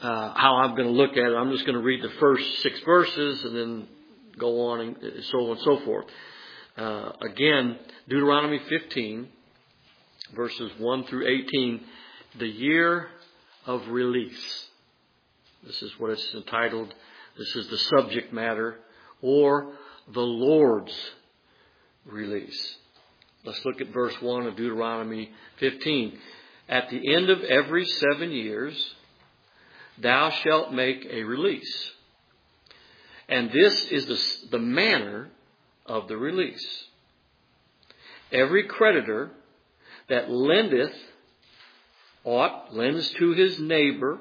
how I'm going to look at it. I'm just going to read the first 6 verses and then go on and so on and so forth. Again, Deuteronomy 15, verses 1 through 18, the year of release. This is what it's entitled. This is the subject matter, or the Lord's release. Let's look at verse 1 of Deuteronomy 15. At the end of every 7 years, thou shalt make a release. And this is the manner of the release. Every creditor that lendeth aught, lends to his neighbor,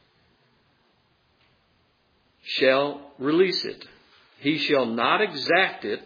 shall release it. He shall not exact it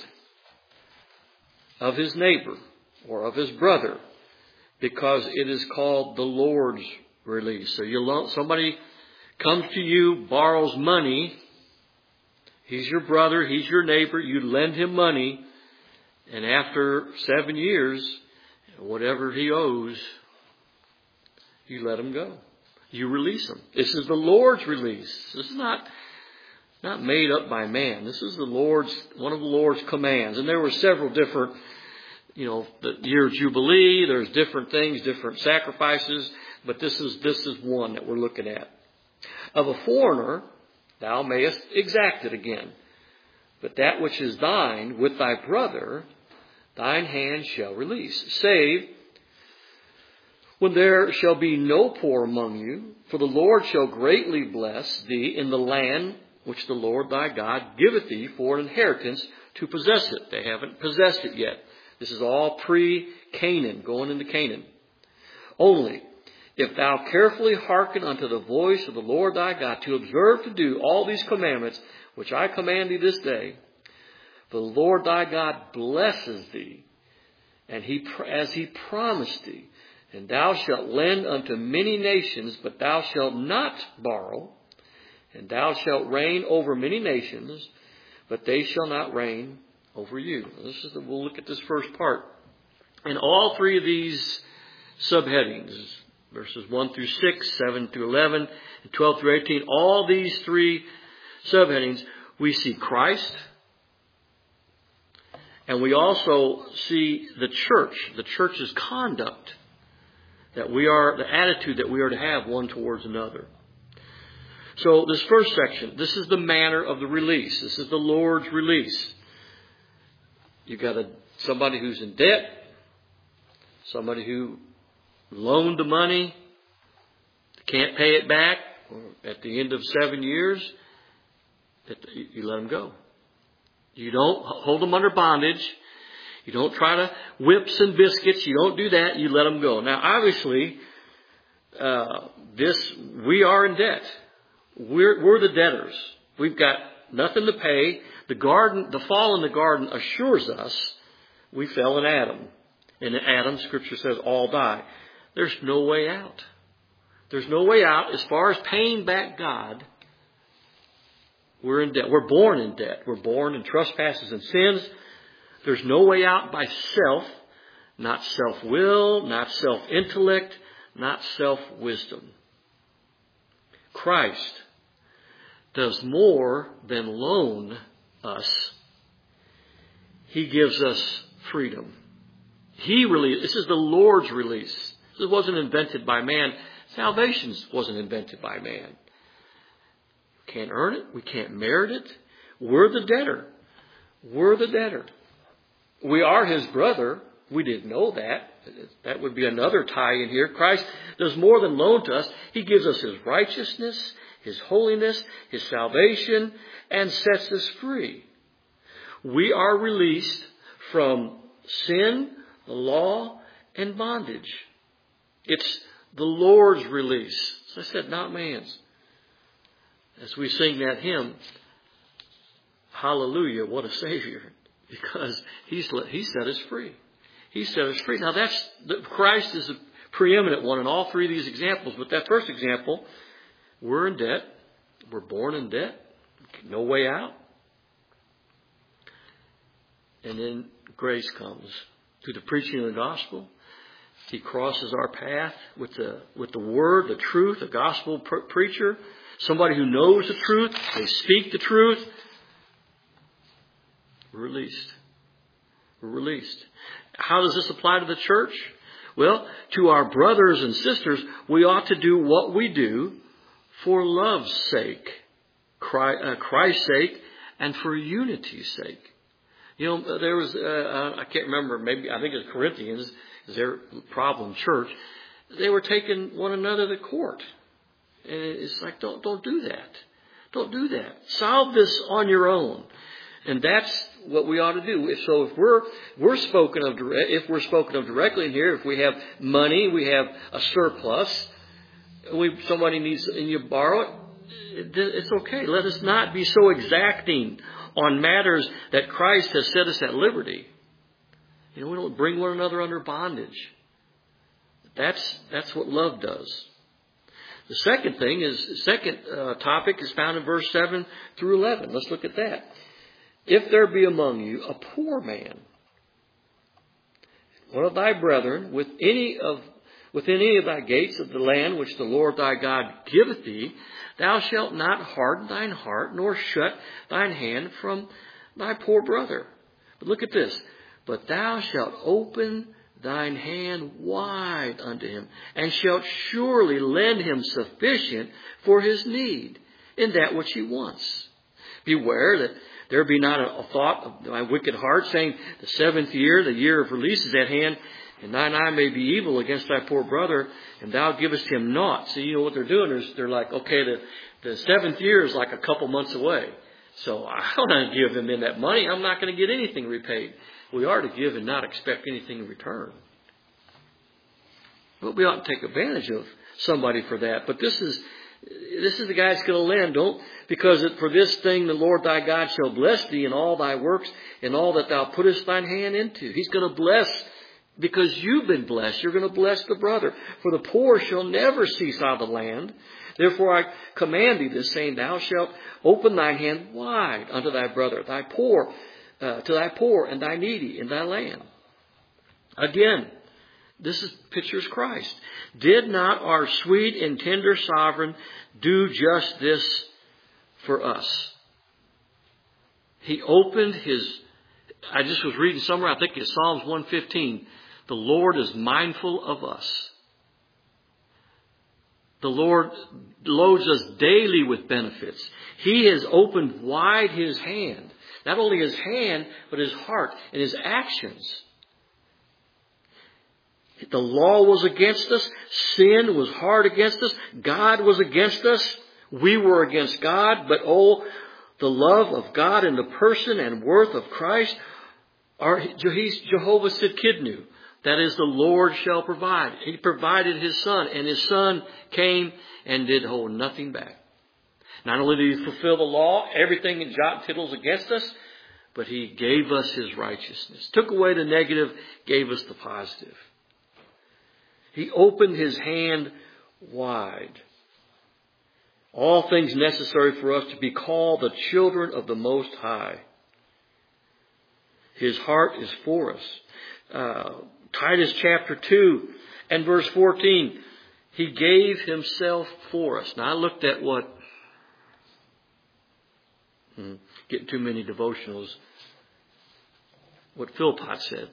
of his neighbor or of his brother, because it is called the Lord's release. So somebody comes to you, borrows money. He's your brother, he's your neighbor. You lend him money, and after 7 years, whatever he owes, you let him go. You release him. This is the Lord's release. This is not made up by man. This is one of the Lord's commands. And there were several different, the year of Jubilee. There's different things, different sacrifices. But this is one that we're looking at. Of a foreigner, thou mayest exact it again. But that which is thine with thy brother, thine hand shall release. Save when there shall be no poor among you, for the Lord shall greatly bless thee in the land which the Lord thy God giveth thee for an inheritance to possess it. They haven't possessed it yet. This is all pre-Canaan, going into Canaan. Only, if thou carefully hearken unto the voice of the Lord thy God, to observe to do all these commandments which I command thee this day, for the Lord thy God blesses thee, and as he promised thee, and thou shalt lend unto many nations, but thou shalt not borrow. And thou shalt reign over many nations, but they shall not reign over you. We'll look at this first part. And all 3 of these subheadings, verses 1 through 6, 7 through 11, and 12 through 18, all these 3 subheadings, we see Christ, and we also see the church's conduct, the attitude that we are to have one towards another. So this first section, this is the manner of the release. This is the Lord's release. You've got somebody who's in debt, somebody who loaned the money, can't pay it back, or at the end of 7 years, you let them go. You don't hold them under bondage. You don't try to whips and biscuits. You don't do that. You let them go. Now, obviously, we are in debt. We're the debtors. We've got nothing to pay. The fall in the garden assures us we fell in Adam. And in Adam, Scripture says, all die. There's no way out. There's no way out as far as paying back God. We're in debt. We're born in debt. We're born in trespasses and sins. There's no way out by self, not self-will, not self-intellect, not self-wisdom. Christ does more than loan us. He gives us freedom. This is the Lord's release. This wasn't invented by man. Salvation wasn't invented by man. We can't earn it. We can't merit it. We're the debtor. We're the debtor. We are his brother. We didn't know that. That would be another tie in here. Christ does more than loan to us. He gives us his righteousness, his holiness, his salvation, and sets us free. We are released from sin, the law, and bondage. It's the Lord's release. As I said, not man's. As we sing that hymn, hallelujah, what a Savior. Because he set us free. He set us free. Now Christ is a preeminent one in all 3 of these examples. But that first example, we're in debt. We're born in debt. No way out. And then grace comes through the preaching of the gospel. He crosses our path with the word, the truth, the gospel preacher. somebody who knows the truth, they speak the truth, we're released. We're released. How does this apply to the church? Well, to our brothers and sisters, we ought to do what we do for love's sake, Christ's sake, and for unity's sake. You know, there was, I can't remember, I think it was Corinthians, is their problem church. They were taking one another to court. And it's like, don't do that. Don't do that. Solve this on your own. And that's what we ought to do. If we're spoken of directly in here, if we have money, we have a surplus, somebody needs and you borrow it, it's okay. Let us not be so exacting on matters that Christ has set us at liberty. You know, we don't bring one another under bondage. That's what love does. The second topic is found in verse 7 through 11. Let's look at that. If there be among you a poor man, one of thy brethren, within any of thy gates of the land which the Lord thy God giveth thee, thou shalt not harden thine heart, nor shut thine hand from thy poor brother. But look at this. But thou shalt open thine hand wide unto him, and shalt surely lend him sufficient for his need in that which he wants. Beware that there be not a thought of my wicked heart, saying, the 7th year, the year of release, is at hand, and thine eye may be evil against thy poor brother, and thou givest him naught. So you know what they're doing is they're like, okay, the 7th year is like a couple months away. So I don't want to give him in that money. I'm not going to get anything repaid. We are to give and not expect anything in return. But we ought to take advantage of somebody for that. But this is the guy that's going to lend. Because for this thing the Lord thy God shall bless thee in all thy works and all that thou puttest thine hand into. He's going to bless because you've been blessed. You're going to bless the brother. For the poor shall never cease out of the land. Therefore I command thee this, saying, thou shalt open thine hand wide unto thy brother, thy poor, to thy poor and thy needy in thy land. Again, this pictures Christ. Did not our sweet and tender sovereign do just this for us? He opened I just was reading somewhere, I think it's Psalms 115. The Lord is mindful of us. The Lord loads us daily with benefits. He has opened wide His hand. Not only His hand, but His heart and His actions. The law was against us. Sin was hard against us. God was against us. We were against God. But the love of God in the person and worth of Christ. He's Jehovah Sidkidnu. That is, the Lord shall provide. He provided His Son. And His Son came and did hold nothing back. Not only did He fulfill the law, everything in jot and tittles against us, but He gave us His righteousness. Took away the negative, gave us the positive. He opened His hand wide. All things necessary for us to be called the children of the Most High. His heart is for us. Titus chapter 2 and verse 14. He gave Himself for us. Now I looked at getting too many devotionals. What Philpott said.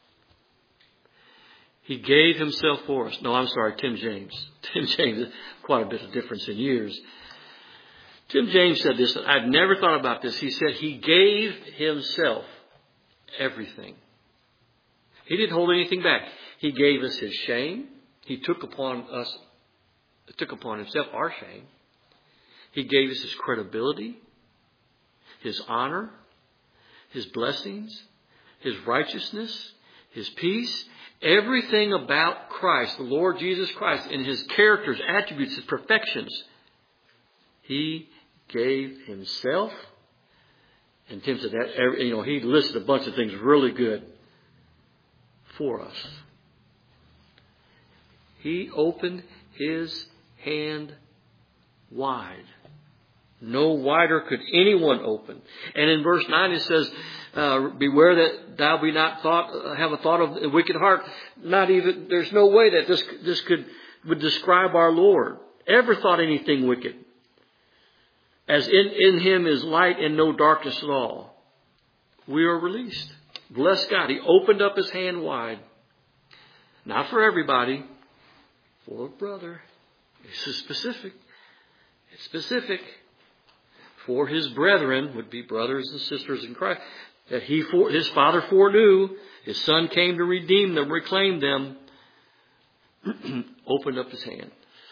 He gave Himself for us. No, I'm sorry, Tim James. Tim James, quite a bit of difference in years. Tim James said this. I've never thought about this. He said He gave Himself everything. He didn't hold anything back. He gave us His shame. He took upon Himself our shame. He gave us His credibility, His honor, His blessings, His righteousness, His peace. Everything about Christ, the Lord Jesus Christ, in His characters, attributes, His perfections, He gave Himself. And Tim said that, he listed a bunch of things really good for us. He opened His hand wide. No wider could anyone open. And in verse 9 it says, beware that thou be not have a thought of a wicked heart. There's no way that this would describe our Lord. Ever thought anything wicked. as in him is light and no darkness at all. We are released. Bless God. He opened up his hand wide. Not for everybody. For a brother. This is specific. It's specific. For his brethren, would be brothers and sisters in Christ, that his Father foreknew. His Son came to redeem them, reclaim them. Opened up his hand.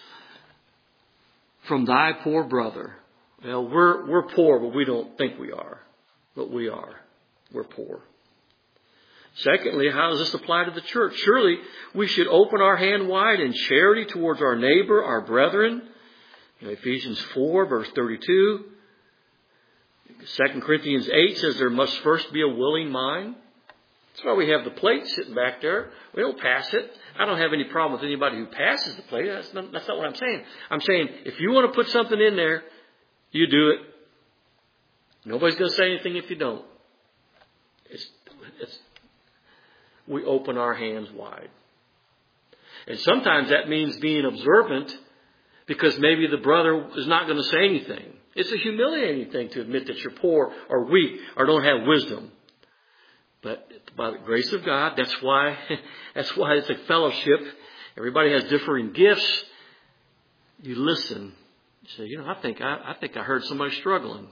From thy poor brother. Well, we're poor, but we don't think we are. But we are. We're poor. Secondly, how does this apply to the church? Surely we should open our hand wide in charity towards our neighbor, our brethren. In Ephesians 4, verse 32. 2 Corinthians 8 says there must first be a willing mind. That's why we have the plate sitting back there. We don't pass it. I don't have any problem with anybody who passes the plate. That's not what I'm saying. I'm saying if you want to put something in there, you do it. Nobody's going to say anything if you don't. We open our hands wide. And sometimes that means being observant because maybe the brother is not going to say anything. It's a humiliating thing to admit that you're poor or weak or don't have wisdom. But by the grace of God, that's why it's a fellowship. Everybody has differing gifts. You listen. You say, I think I heard somebody struggling.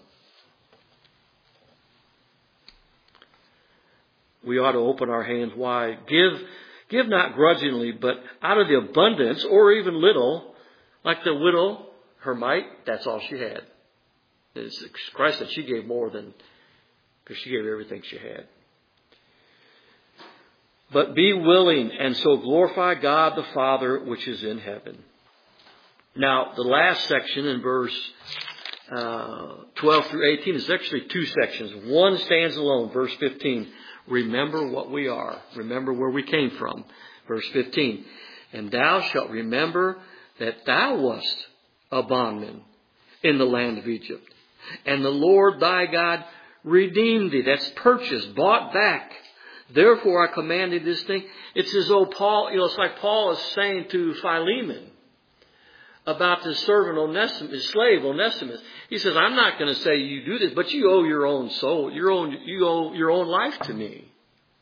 We ought to open our hands wide. Give not grudgingly, but out of the abundance or even little, like the widow, her mite, that's all she had. It's Christ said she gave more than, because she gave everything she had. But be willing and so glorify God the Father which is in heaven. Now, the last section in verse 12 through 18 is actually two sections. One stands alone, verse 15. Remember what we are. Remember where we came from. Verse 15. And thou shalt remember that thou wast a bondman in the land of Egypt. And the Lord thy God redeemed thee. That's purchased, bought back. Therefore I commanded this thing. It's as though Paul, it's like Paul is saying to Philemon about his servant Onesimus, his slave Onesimus. He says, I'm not going to say you do this, but you owe your own soul, you owe your own life to me.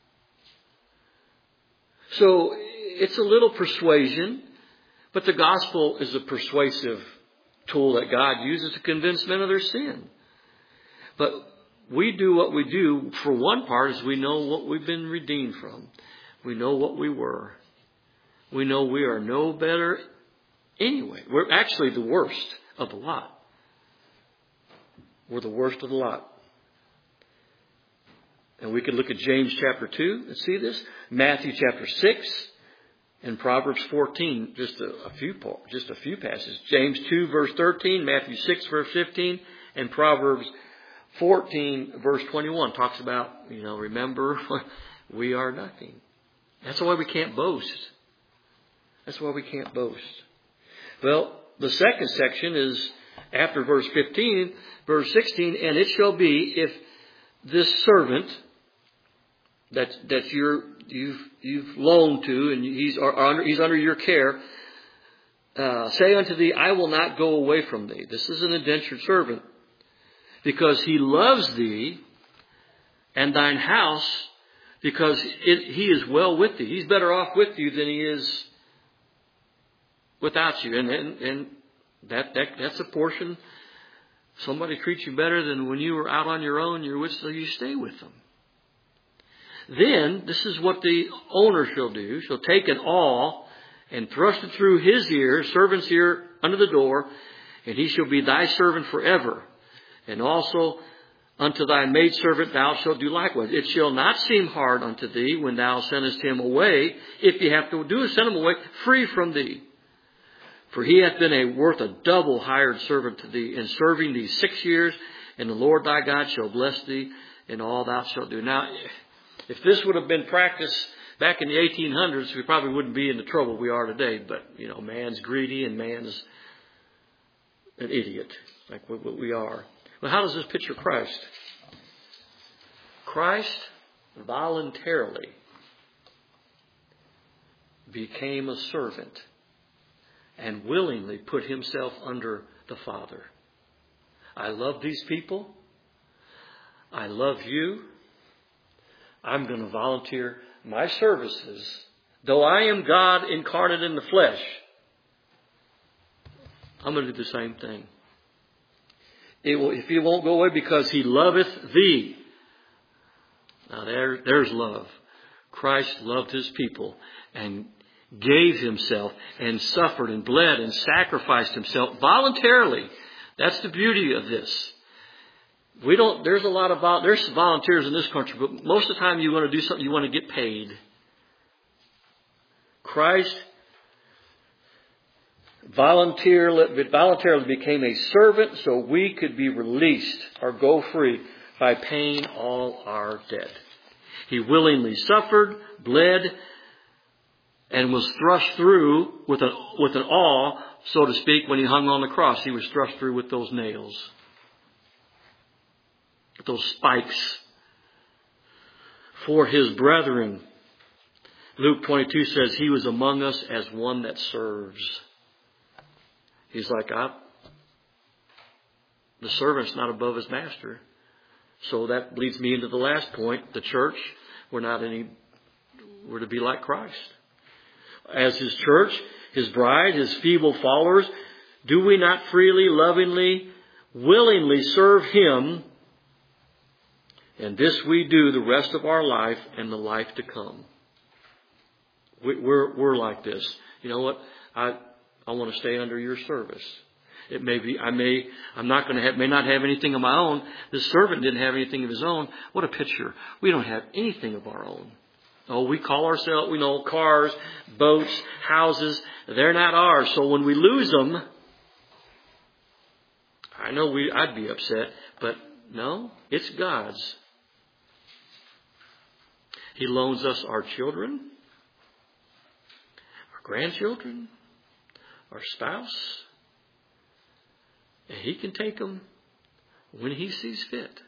So it's a little persuasion, but the gospel is a persuasive tool that God uses to convince men of their sin. But we do what we do for one part is we know what we've been redeemed from. We know what we were. We know we are no better anyway. We're actually the worst of the lot. We're the worst of the lot. And we could look at James chapter 2 and see this. Matthew chapter 6 and Proverbs 14, just a few passages. James 2 verse 13, Matthew 6 verse 15, and Proverbs 14 verse 21 talks about, remember, we are nothing. That's why we can't boast. That's why we can't boast. Well, the second section is after verse 15, verse 16, and it shall be if this servant that you've loaned to and he's under your care, say unto thee, I will not go away from thee. This is an indentured servant, because he loves thee and thine house, because he is well with thee. He's better off with you than he is without you. And that's a portion. Somebody treats you better than when you were out on your own, so you stay with them. Then, this is what the owner shall do. Shall take an awl and thrust it through his ear, servant's ear, under the door, and he shall be thy servant forever. And also unto thy maidservant thou shalt do likewise. It shall not seem hard unto thee when thou sendest him away, if you have to do is send him away, free from thee. For he hath been worth a double hired servant to thee, in serving thee 6 years, and the Lord thy God shall bless thee in all thou shalt do. Now, if this would have been practiced back in the 1800s, we probably wouldn't be in the trouble we are today. But, man's greedy and man's an idiot, like what we are. Well, how does this picture Christ? Christ voluntarily became a servant and willingly put himself under the Father. I love these people. I love you. I'm going to volunteer my services. Though I am God incarnate in the flesh, I'm going to do the same thing. If it won't go away, because He loveth thee. Now there's love. Christ loved His people and gave Himself and suffered and bled and sacrificed Himself voluntarily. That's the beauty of this. There's a lot of there's volunteers in this country, but most of the time you want to do something, you want to get paid. Christ voluntarily became a servant so we could be released or go free by paying all our debt. He willingly suffered, bled, and was thrust through with an awl, so to speak, when He hung on the cross. He was thrust through with those nails, those spikes, for His brethren. Luke 22 says He was among us as one that serves. He's like, the servant's not above his master. So that leads me into the last point. The church, we're to be like Christ. As His church, His bride, His feeble followers, do we not freely, lovingly, willingly serve Him? And this we do the rest of our life and the life to come. We're like this. You know what? I want to stay under your service. It may be, may not have anything of my own. This servant didn't have anything of his own. What a picture. We don't have anything of our own. Oh, we call ourselves, cars, boats, houses. They're not ours. So when we lose them, I know I'd be upset, but no, it's God's. He loans us our children, our grandchildren, our spouse. And He can take them when He sees fit.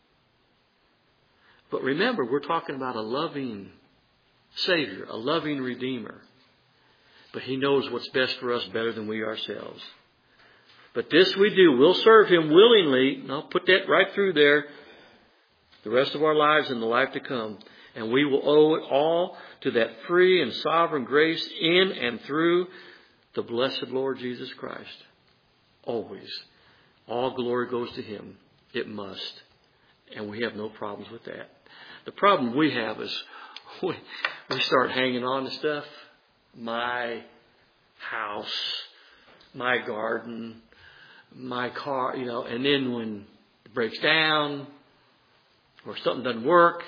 But remember, we're talking about a loving Savior, a loving Redeemer. But He knows what's best for us better than we ourselves. But this we do. We'll serve Him willingly. And I'll put that right through there. The rest of our lives and the life to come. And we will owe it all to that free and sovereign grace in and through the blessed Lord Jesus Christ. Always. All glory goes to Him. It must. And we have no problems with that. The problem we have is we start hanging on to stuff. My house, my garden, my car, and then when it breaks down or something doesn't work,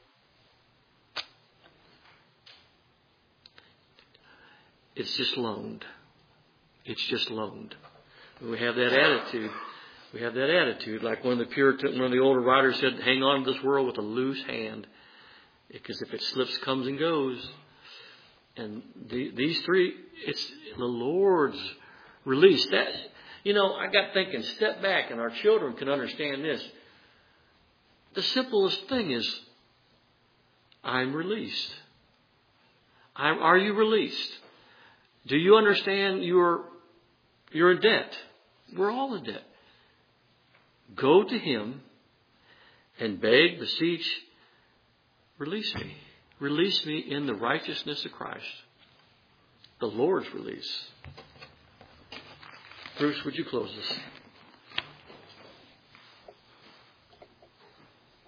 it's just loaned. It's just loaned. We have that attitude. We have that attitude. Like one of the older writers said, hang on to this world with a loose hand. Because if it slips, comes and goes. And these three, it's the Lord's release. That, I got thinking, step back, and our children can understand this. The simplest thing is, I'm released. Are you released? Do you understand you're in debt? We're all in debt. Go to Him and beg, beseech, release me. Release me in the righteousness of Christ. The Lord's release. Bruce, would you close this?